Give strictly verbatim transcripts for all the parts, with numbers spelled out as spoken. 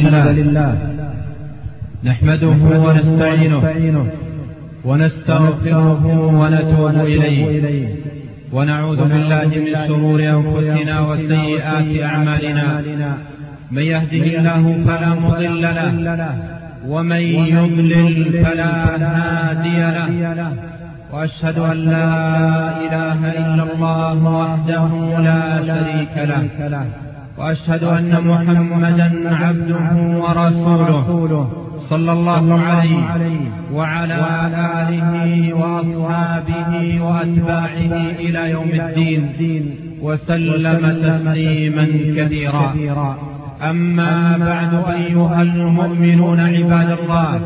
لله نحمده ونستعينه ونستغفره ونتوب إليه ونعوذ بالله من شرور أنفسنا وسيئات أعمالنا. من يهده الله فلا مضل له ومن يضلل فلا هادي له، وأشهد أن لا إله إلا الله وحده لا شريك له، وأشهد أن محمدا عبده ورسوله صلى الله عليه وعلى آله وأصحابه وأتباعه إلى يوم الدين وسلم تسليما كثيرا. أما بعد، أيها المؤمنون عباد الله،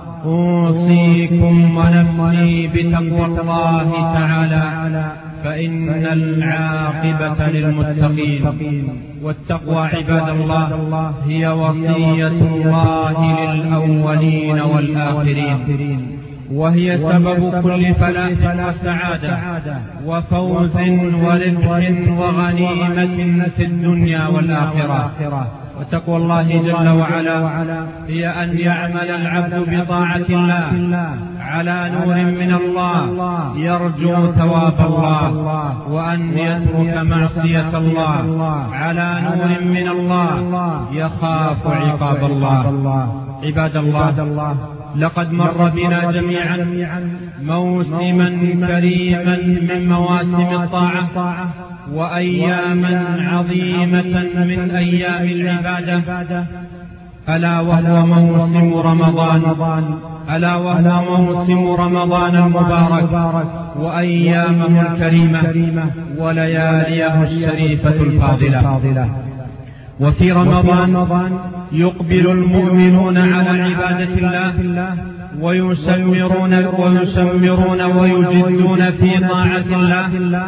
أوصيكم ونفسي بتقوى الله تعالى، فإن العاقبة للمتقين. والتقوى عباد الله هي وصية الله للأولين والآخرين، وهي سبب كل فلاح وسعادة وفوز وربح وغنيمة في الدنيا والآخرة. وتقوى الله جل وعلا هي أن يعمل العبد بطاعة الله على نور من الله يرجو ثواب الله، وأن يترك معصية الله على نور من الله يخاف عقاب الله. عباد الله، لقد مر بنا جميعا موسما كريما من مواسم الطاعة، وأياما عظيمة من أيام العبادة، ألا وهو موسم رمضان ألا وهو موسم رمضان المبارك وأيامه الكريمة ولياليه الشريفة الفاضلة. وفي رمضان يقبل المؤمنون على عبادة الله ويسمرون ويسمرون ويجدون في طاعة الله،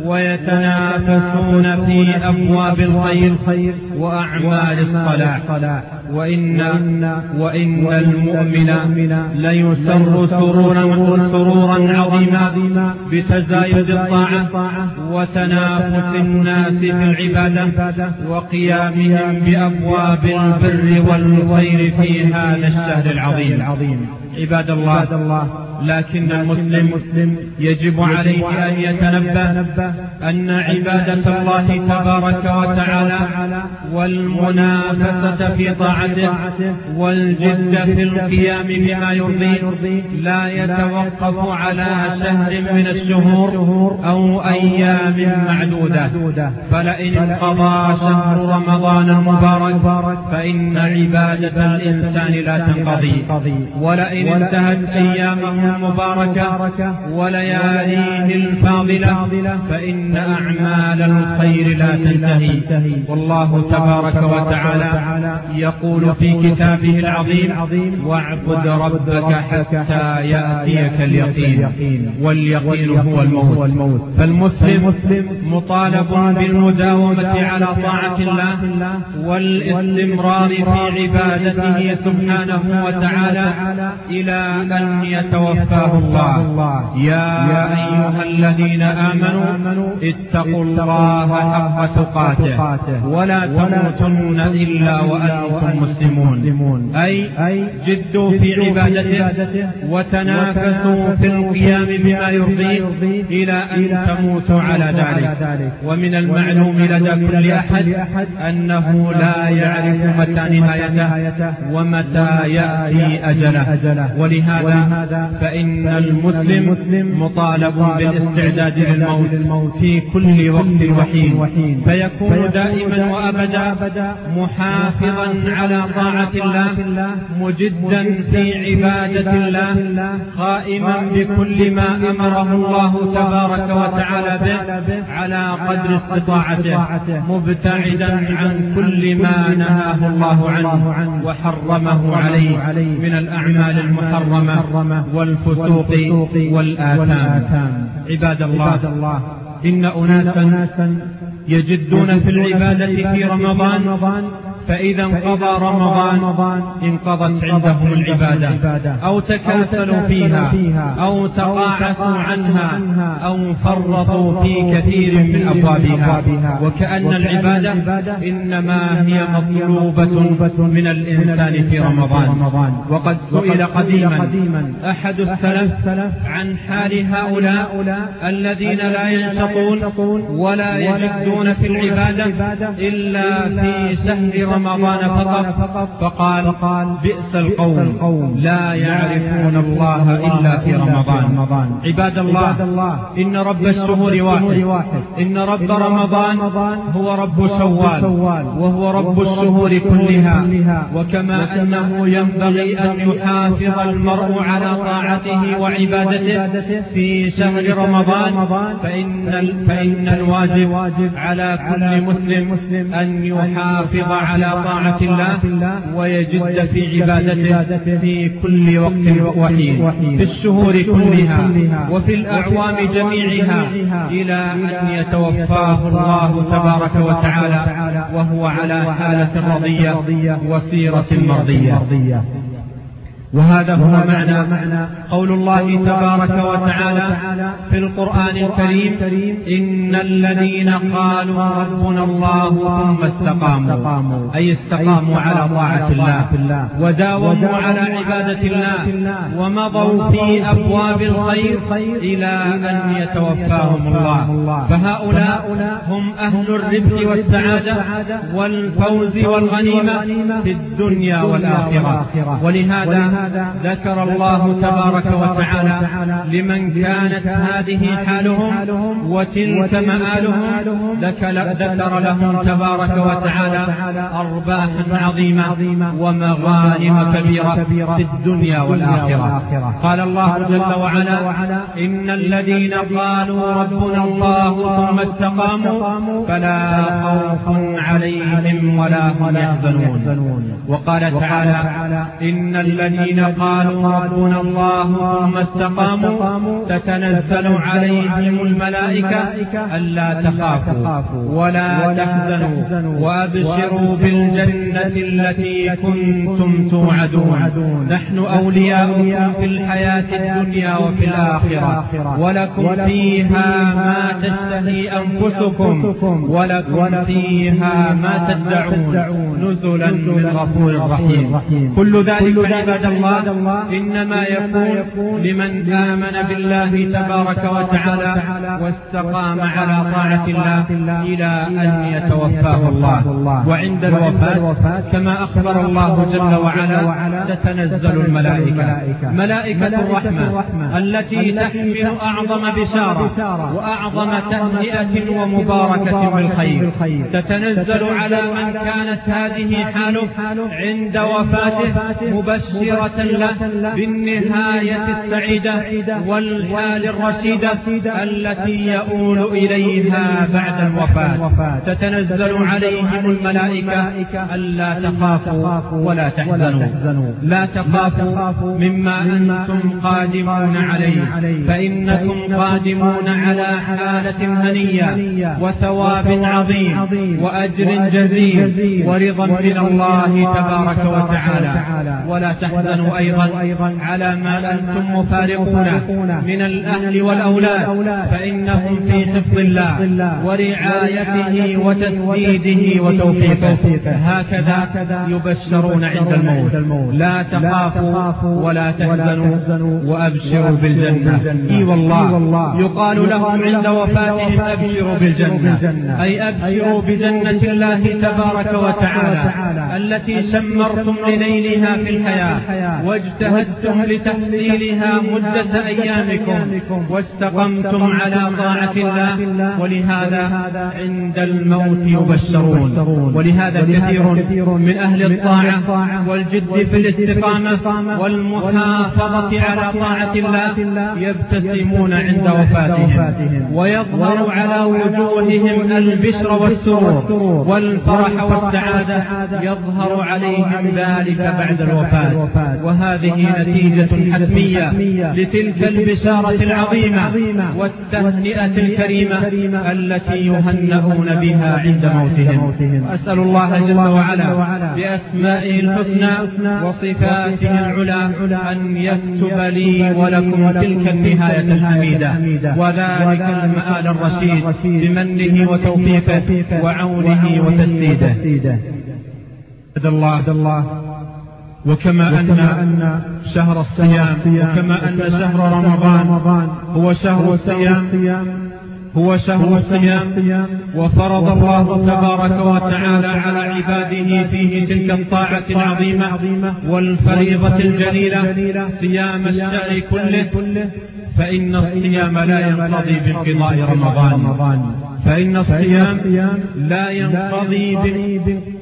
ويتنافسون في أبواب الخير وأعمال الصلاح. وإن, وإن المؤمن ليسر سرورا, سرورا عظيما بتزايد الطاعة وتنافس الناس في العبادة وقيامهم بأبواب البر والخير في هذا الشهر العظيم. عباد الله، لكن المسلم يجب عليه أن يتنبه أن عبادة الله تبارك وتعالى والمنافسة في طاعته والجد في القيام بما يرضيه لا يتوقف على شهر من الشهور أو أيام معدودة. فلئن انقضى شهر رمضان المبارك فإن عبادة الإنسان لا تنقضي، ولئن انتهت أيامه المباركة ولياليه الفاضلة فإن أعمال الخير لا تنتهي. والله تبارك وتعالى يقول في كتابه العظيم: واعبد ربك حتى يأتيك اليقين، واليقين هو الموت. فالمسلم مطالب بالمداومة على طاعة الله والاستمرار في عبادته سبحانه وتعالى إلى أن يتوفاه الله. يا أيها الذين آمنوا اتقوا الله حق تقاته ولا تموتن إلا وأنتم مسلمون، أي جدوا في عبادته وتنافسوا في القيام بما يرضيه إلى أن تموتوا على ذلك. ومن المعلوم لدى كل أحد أنه لا يعرف متى نهايته ومتى يأتي أجله، ولهذا فإن المسلم مطالب بالاستعداد للموت في كل وقت وحين، فيكون دائما وأبدا محافظا على طاعة الله، مجدا في عبادة الله، قائما بكل ما أمره الله تبارك وتعالى به على قدر استطاعته، مبتعدا عن كل ما نهاه الله عنه وحرمه عليه من الأعمال المحرمة والفسوق والآثام. عباد الله، إن أناسا يجدون في العبادة في رمضان فإذا انقضى رمضان انقضت عندهم العبادة، أو تكاسلوا فيها أو تقاعسوا عنها أو فرطوا في كثير من أبوابها، وكأن العبادة إنما هي مطلوبة من الإنسان في رمضان. وقد سئل قديما أحد السلف عن حال هؤلاء الذين لا ينشطون ولا يجدون في العبادة إلا في شهر رمضان فقط، فقال: بئس القوم لا يعرفون الله إلا في رمضان. عباد الله، إن رب الشهور واحد، إن رب رمضان هو رب شوال وهو رب الشهور كلها. وكما أنه ينبغي أن يحافظ المرء على طاعته وعبادته في شهر رمضان، فإن, فإن الواجب على كل مسلم أن يحافظ على طاعة الله ويجد في عبادته في كل وقت وحين، في الشهور كلها وفي الأعوام جميعها، إلى أن يتوفاه الله تبارك وتعالى وهو على حالة رضية وسيرة مرضية. وهذا هو معنى قول الله تبارك وتعالى في القرآن الكريم: إن الذين قالوا ربنا الله ثم استقاموا، أي استقاموا على طاعة الله وداوموا على عبادة الله ومضوا في أبواب الخير إلى أن يتوفاهم الله. فهؤلاء هم أهل الربح والسعادة والفوز والغنيمة في الدنيا والآخرة. ولهذا ذكر الله تبارك وتعالى لمن كانت هذه حالهم وتلك مآلهم، ذكر لهم تبارك وتعالى أرباحا عظيمة ومغانم كبيرة في الدنيا والآخرة. قال الله جل وعلا: إن الذين قالوا ربنا الله ثم استقاموا فلا خوف عليهم ولا هم يحزنون. وقال تعالى: إن الذين قالوا ربنا الله ثم استقاموا تتنزل عليهم الملائكة ألا تخافوا ولا تحزنوا وأبشروا بالجنة التي كنتم توعدون، نحن أولياؤكم في الحياة الدنيا وفي الآخرة، ولكم فيها ما تشتهي أنفسكم ولكم فيها ما تدعون، نزلا من غفور رحيم. كل ذلك عباد الله إنما يكون لمن آمن بالله تبارك وتعالى واستقام على طاعة الله إلى أن يتوفاه الله. وعند الوفاة كما أخبر الله جل وعلا تتنزل الملائكة، ملائكة الرحمة التي تحمل أعظم بشارة وأعظم تهنئة ومباركة بالخير، تتنزل على من كانت هذه حاله عند وفاته مبشرة له بالنهاية السعيدة والحال الرشيدة التي يؤول إليها بعد الوفاة. تتنزل عليهم الملائكة ألا تخافوا ولا تحزنوا، لا تخافوا مما أنتم قادمون عليه، فإنكم قادمون على حالة هنية وثواب عظيم وأجر جزيل ورضا من الله تبارك وتعالى. ولا تحزنوا أيضا على ما أنتم مفارقون من الأهل والأولاد، فإنهم في حفظ الله ورعايته وتسديده وتوفيقه. هكذا يبشرون عند الموت: لا تخافوا ولا تحزنوا وأبشروا بالجنة. إي والله يقال لهم عند وفاتهم: أبشروا بالجنة، أي أبشروا بجنة الله تبارك وتعالى التي شمرتم لنيلها في الحياة واجتهدتم لتحصيلها مدة أيامكم واستقمتم على طاعة الله، ولهذا عند الموت يبشرون. ولهذا كثير من أهل الطاعة والجد في الاستقامة والمحافظة على طاعة الله يبتسمون عند وفاتهم ويظهر على وجوههم البشر والسرور والفرح والسعادة والسعادة يظهر عليهم ذلك بعد الوفاة، وهذه نتيجة حتمية لتلك البشارة العظيمة والتهنئة الكريمة التي يهنئون بها عند موتهم. أسأل الله جل وعلا بأسمائه الحسنى وصفاته العلى أن يكتب لي ولكم تلك النهاية الحميدة وذلك المآل الرشيد بمنه وتوفيقه وعونه وتسديده. الله وكما أن شهر الصيام وكما أن شهر رمضان هو شهر الصيام هو شهر الصيام وفرض الله تبارك وتعالى على عباده فيه تلك الطاعة العظيمة والفريضة الجليلة صيام الشهر كله، فإن الصيام لا ينقضي بانقضاء رمضان، فإن الصيام لا ينقضي بانقضاء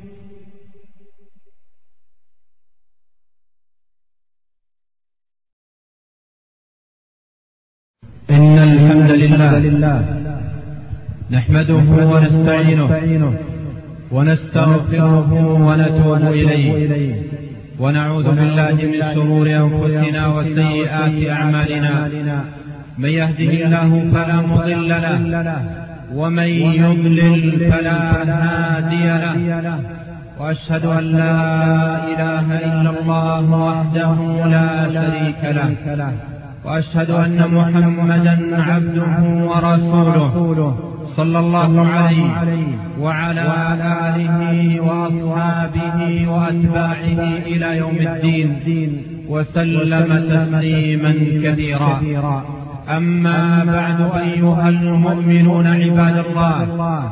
إن الحمد لله نحمده ونستعينه ونستغفره ونتوب إليه ونعوذ بالله من شرور أنفسنا وسيئات أعمالنا، من يهده الله فلا مضل له ومن يضلل فلا هادي له، وأشهد أن لا إله إلا الله وحده لا شريك له، وأشهد أن محمدا عبده ورسوله صلى الله عليه وعلى آله وأصحابه وأتباعه إلى يوم الدين وسلم تسليما كثيرا. أما بعد أيها المؤمنون عباد الله،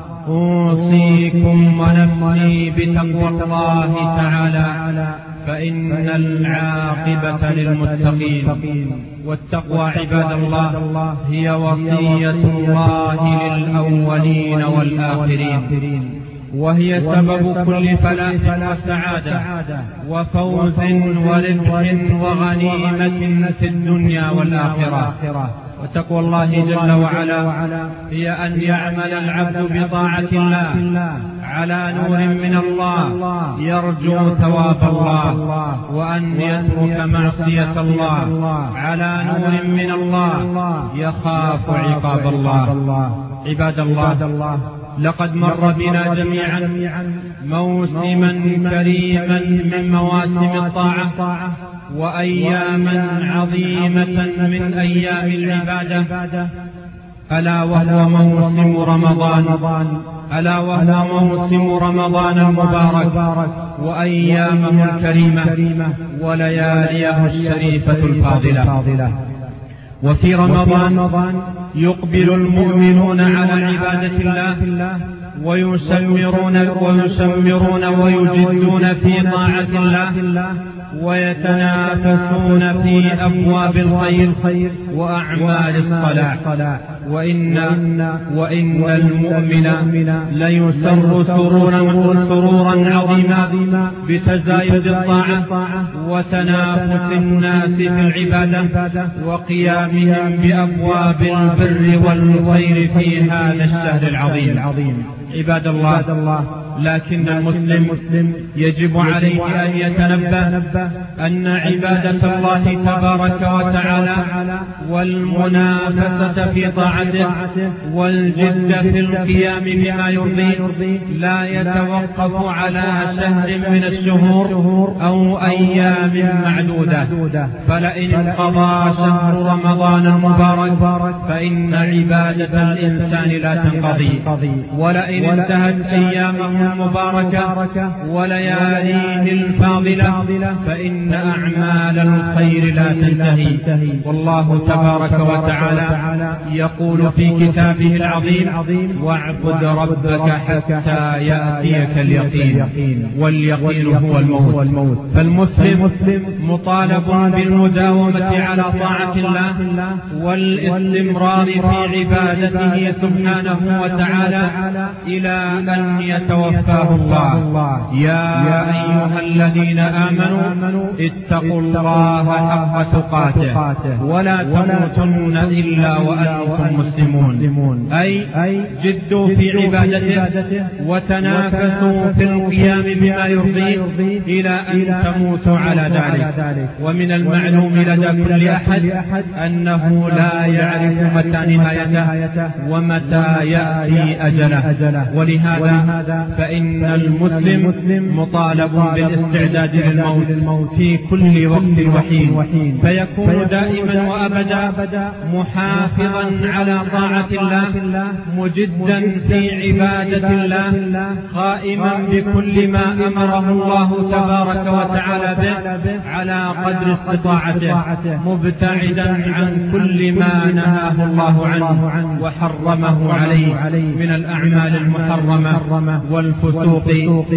أوصيكم ونفسي بتقوى الله تعالى، فإن العاقبة للمتقين، والتقوى عباد الله هي وصية الله للأولين والآخرين، وهي سبب كل فلاح وسعادة وفوز وربح وغنيمة في الدنيا والآخرة. وتقوى الله جل وعلا هي أن يعمل العبد بطاعة الله على نور من الله يرجو ثواب الله، وأن يترك معصية الله على نور من الله يخاف عقاب الله. عباد الله، لقد مر بنا جميعا موسما كريما من مواسم الطاعة وأياما عظيمة من أيام العبادة، ألا وهو موسم رمضان ألا وهو موسم رمضان المبارك وأيامه الكريمة ولياليه الشريفة الفاضلة. وفي رمضان يقبل المؤمنون على عبادة الله ويسمرون ويسمرون ويجدون في طاعة الله ويتنافسون في أبواب الخير وأعمال الصلاح، وإن, وإن المؤمن ليسر سرورا, سرورا عظيما بتزايد الطاعة وتنافس الناس في العبادة وقيامهم بأبواب البر والخير في هذا الشهر العظيم. عباد الله، لكن المسلم يجب عليه أن يتنبه أن عبادة الله تبارك وتعالى والمنافسة في طاعته والجد في القيام بما يرضيه لا يتوقف على شهر من الشهور أو أيام معدودة، فلئن انقضى شهر رمضان المبارك فإن عبادة الإنسان لا تنقضي، ولئن انتهت أيامه المباركة ولياليه الفاضلة فإن أعمال الخير لا تنتهي. والله تبارك وتعالى يقول في كتابه العظيم: واعبد ربك حتى يأتيك اليقين، واليقين هو الموت. فالمسلم مطالب بالمداومة على طاعة الله والاستمرار في عبادته سبحانه وتعالى إلى أن يتوفى يتوفاه الله. يا أيها الذين آمنوا اتقوا الله حق تقاته ولا تموتن إلا وأنتم مسلمون، أي جدوا في عبادته وتنافسوا في القيام بما يرضيه إلى أن تموتوا على ذلك. ومن المعلوم لدى كل أحد أنه لا يعرف متى نهايته ومتى يأتي أجله، ولهذا فإن المسلم مطالب بالاستعداد للموت في كل وقت وحين، فيكون دائما وأبدا محافظا على طاعة الله، مجدا في عبادة الله، قائما بكل ما أمره الله تبارك وتعالى به على قدر استطاعته، مبتعدا عن كل ما نهاه الله عنه وحرمه عليه من الأعمال المحرمة والفسوق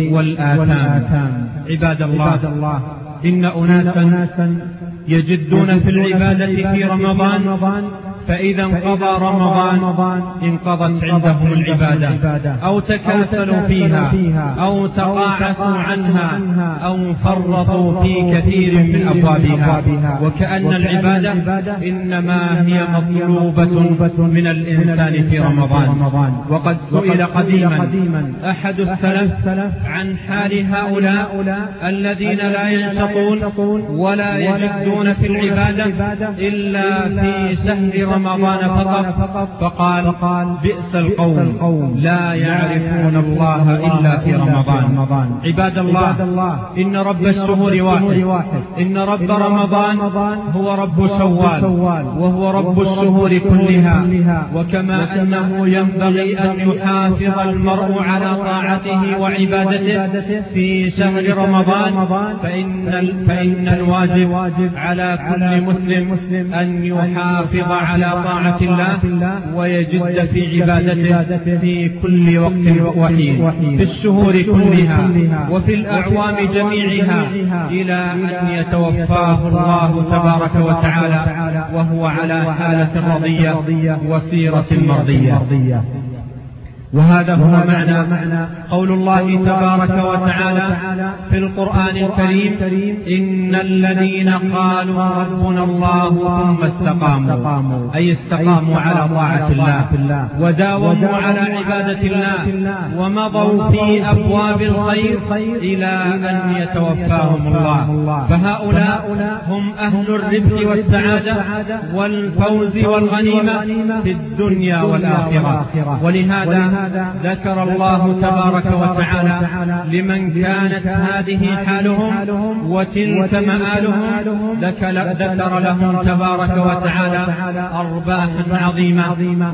والآثام. عباد الله، إن أناسا يجدون في العبادة في رمضان، فإذا انقضى رمضان انقضت عندهم العبادة، أو تكاسلوا فيها أو تقاعسوا عنها أو فرطوا في كثير من أبوابها، وكأن العبادة إنما هي مطلوبة من الإنسان في رمضان. وقد سئل قديما أحد السلف عن حال هؤلاء الذين لا ينشطون ولا يجدون في العبادة إلا في شهر رمضان فقط، فقال: بئس القوم لا يعرفون الله إلا في رمضان. عباد الله، إن رب الشهور واحد، إن رب رمضان هو رب شوال وهو رب الشهور كلها. وكما أنه ينبغي أن يحافظ المرء على طاعته وعبادته في شهر رمضان، فإن, فإن الواجب على كل مسلم أن يحافظ على طاعة الله ويجد في عبادته في كل وقت وحين، في الشهور كلها وفي الأعوام جميعها، إلى أن يتوفاه الله تبارك وتعالى وهو على حالة رضية وسيرة مرضية. وهذا هو معنى قول الله تبارك وتعالى في القرآن الكريم: إن الذين قالوا ربنا الله ثم استقاموا، أي استقاموا على طاعة الله وداوموا على عبادة الله ومضوا في أبواب الخير إلى أن يتوفاهم الله. فهؤلاء هم أهل الربح والسعادة والفوز والغنيمة في الدنيا والآخرة. ولهذا ذكر الله تبارك وتعالى لمن كانت هذه حالهم وتلك مآلهم، ذكر لهم تبارك وتعالى أرباحا عظيمة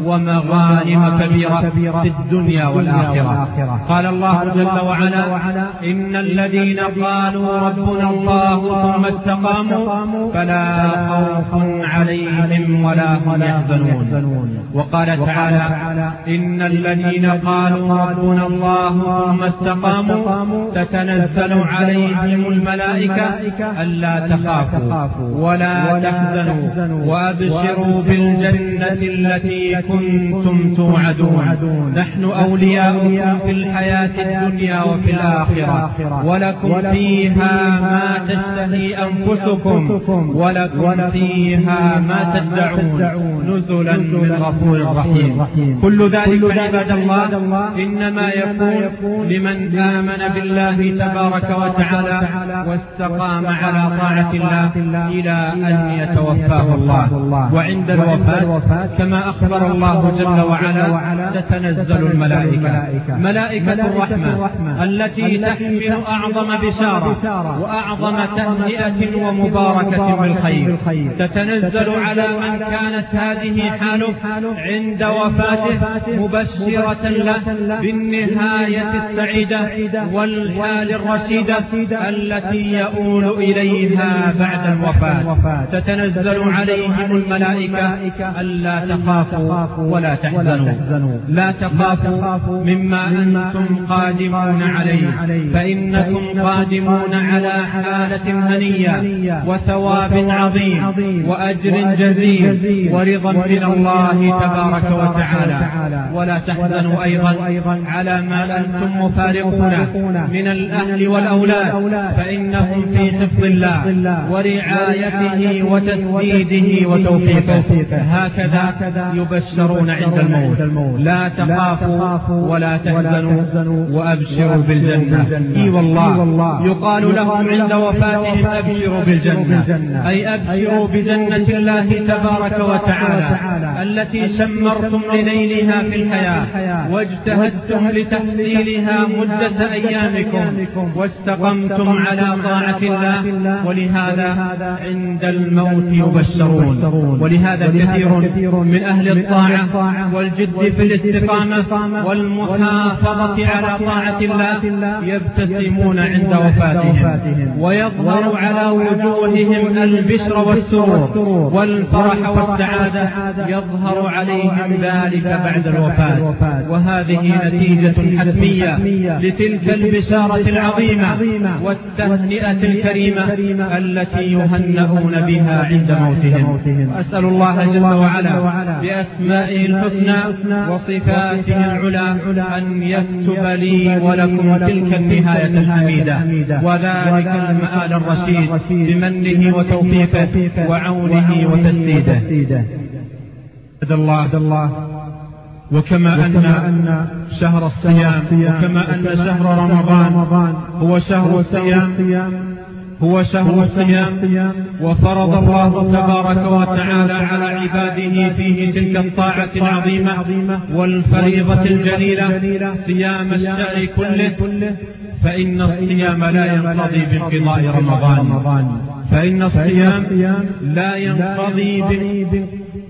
ومغانم كبيرة في الدنيا والآخرة. قال الله جل وعلا: إن الذين قالوا ربنا الله ثم استقاموا فلا خوف عليهم ولا هم يحزنون. وقال تعالى: إن الذين قالوا ربنا الله ثم استقاموا تتنزل عليهم الملائكة ألا تخافوا ولا تحزنوا وأبشروا بالجنة التي كنتم توعدون، نحن أولياؤكم في الحياة الدنيا وفي الآخرة، ولكم فيها ما تشتهي أنفسكم ولكم فيها ما تدعون، نزلا من غفور رحيم. كل ذلك عباد الله إنما يكون لمن آمن بالله تبارك وتعالى واستقام على طاعة الله إلى أن يتوفاه الله. وعند الوفاة كما أخبر الله جل وعلا تتنزل الملائكة، ملائكة الرحمة التي تحمل أعظم بشارة وأعظم تهنئة ومباركة بالخير، تتنزل على من كانت هذه حاله عند وفاته مبشرة له بالنهاية السعيدة والحال الرشيدة التي يؤول إليها بعد الوفاة. تتنزل عليهم الملائكة ألا تخافوا ولا تحزنوا، لا تخافوا مما أنتم قادمون عليه، فإنكم قادمون على حالة هنية وثواب عظيم وأجر جزيل ورضا من الله تبارك وتعالى. ولا تحزنوا تحزنوا أيضا على ما أنتم مفارقون من الأهل والأولاد، فإنهم في حفظ الله ورعايته وتسديده وتوفيقه. هكذا يبشرون عند الموت: لا تخافوا ولا تحزنوا وأبشروا بالجنة. إي والله يقال لهم عند وفاتهم: أبشروا بالجنة، أي أبشروا بجنة الله تبارك وتعالى التي شمرتم لنيلها في الحياة واجتهدتم لتحصيلها مدة أيامكم واستقمتم على طاعة الله، ولهذا عند الموت يبشرون. ولهذا كثير من أهل الطاعة والجد في الاستقامة والمحافظة على طاعة الله يبتسمون عند وفاتهم، ويظهر على وجوههم البشر والسرور والفرح والسعادة، يظهر عليهم ذلك بعد الوفاة. وهذه نتيجة حتمية لتلك البشارة العظيمة والتهنئة الكريمة التي يهنئون بها عند موتهم. أسأل الله جل وعلا بأسمائه الحسنى وصفاته العلى أن يكتب لي ولكم تلك النهاية الحميدة وذلك المآل الرشيد بمنه وتوفيقه وعونه وتسديده. الله وكما أن شهر الصيام وكما أن شهر رمضان هو شهر الصيام هو شهر الصيام وفرض الله تبارك وتعالى على عباده فيه تلك الطاعة العظيمة والفريضة الجليلة صيام الشهر كله، فإن الصيام لا ينقضي بانقضاء رمضان، فإن الصيام لا ينقضي